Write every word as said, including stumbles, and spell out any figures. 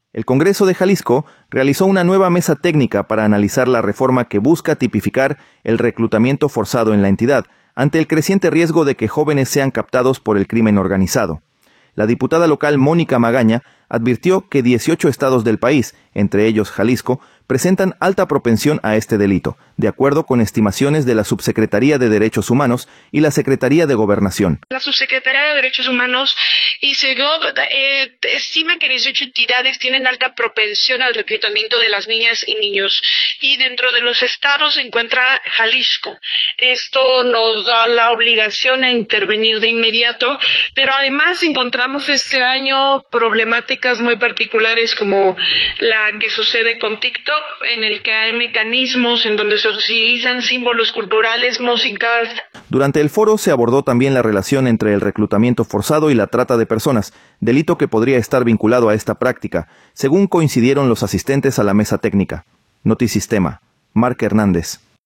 El Congreso de Jalisco realizó una nueva mesa técnica para analizar la reforma que busca tipificar el reclutamiento forzado en la entidad, ante el creciente riesgo de que jóvenes sean captados por el crimen organizado. La diputada local Mónica Magaña advirtió que dieciocho estados del país, entre ellos Jalisco, presentan alta propensión a este delito, de acuerdo con estimaciones de la Subsecretaría de Derechos Humanos y la Secretaría de Gobernación. La Subsecretaría de Derechos Humanos y SEGOV eh, estima que dieciocho entidades tienen alta propensión al reclutamiento de las niñas y niños, y dentro de los estados se encuentra Jalisco. Esto nos da la obligación a intervenir de inmediato, pero además encontramos este año problemáticas muy particulares como la que sucede con TikTok, en el que hay mecanismos en donde se utilizan símbolos culturales, músicas. Durante el foro se abordó también la relación entre el reclutamiento forzado y la trata de personas, delito que podría estar vinculado a esta práctica, según coincidieron los asistentes a la mesa técnica. Notisistema. Marc Hernández.